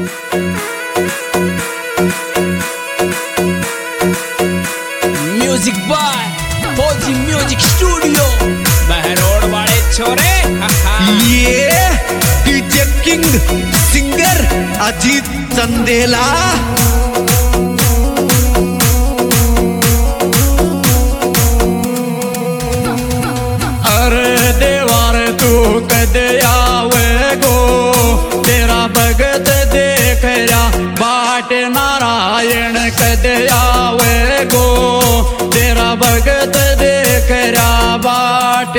Music by Fauji music studio Behror वाले छोरे। ये DJ king singer Ajeet Chandela. अरे देवार तू कदे आवे गो, तेरा भगत देख रा बाट नारायण कदे आवे गो, तेरा भगत देख रा बाट।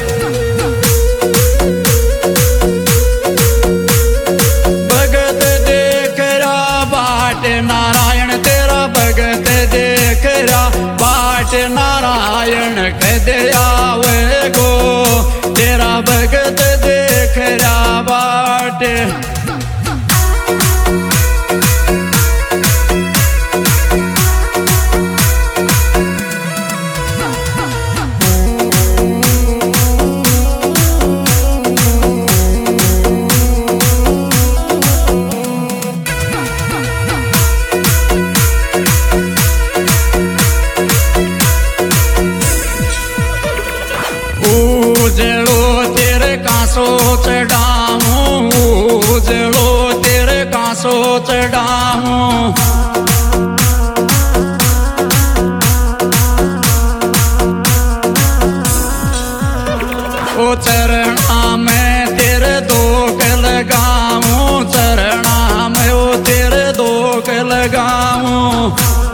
भगत देख रा बाट नारायण, तेरा भगत देख रा बाट नारायण कदे आवे गो, तेरा भगत देख रा बाट। उजड़ो तेरे कांसो चढ़ाऊं, उजड़ो तेरे कांसो चढ़ाऊं। ओ चरणा में तेरे दोग लगाऊं, चरणा में ओ तेरे दोग लगाऊं।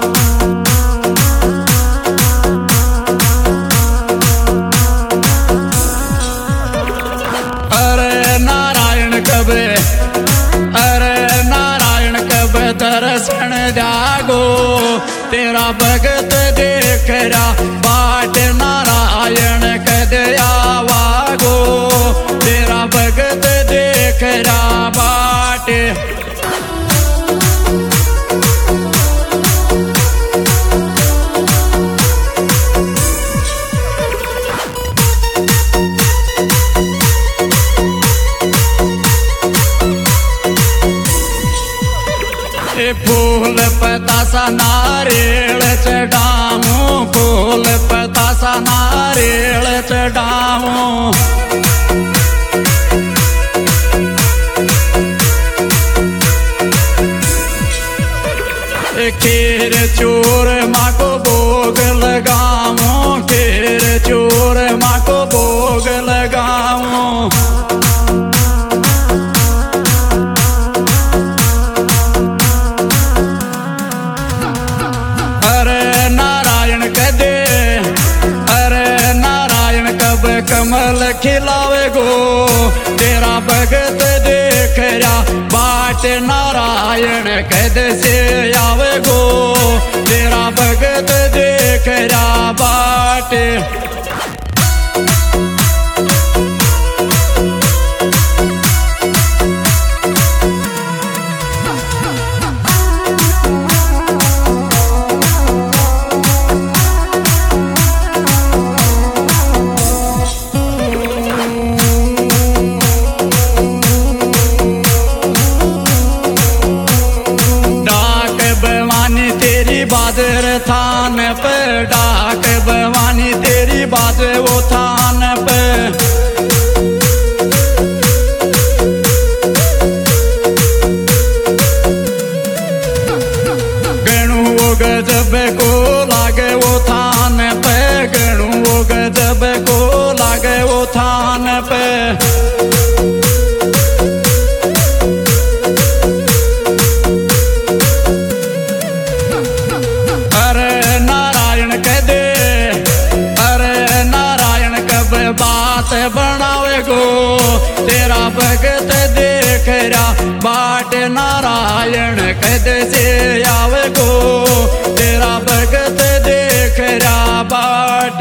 अरे नारायण कब दर्शन जागो, तेरा भगत देख रा बाट नारायण कद आवागो, तेरा भगत देख रा बाट। फूल पतासा नारियल चढ़ाऊं, फूल पतासा नारियल चढ़ाऊं। खीर चूर माँ को भोग लगाऊं, खीर चूर माँ को भोग लगाऊं। कमल खिलावे गो, तेरा भगत देख रा बाट नारायण कद से आवे गो, तेरा भगत देख रा बाट। बाजर थान पे डाक भवानी तेरी बाजे वो थान पे। गणु वो गजब को लागे वो थान पे, गणु वो गजब को लागे वो थान पे। बात बनावे गो, तेरा भगत देख रा बाट नारायण कद से आवे गो, तेरा भगत देख रा बाट।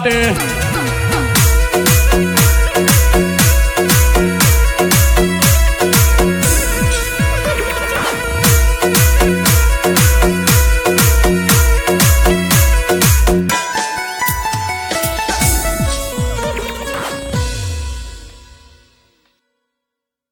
दे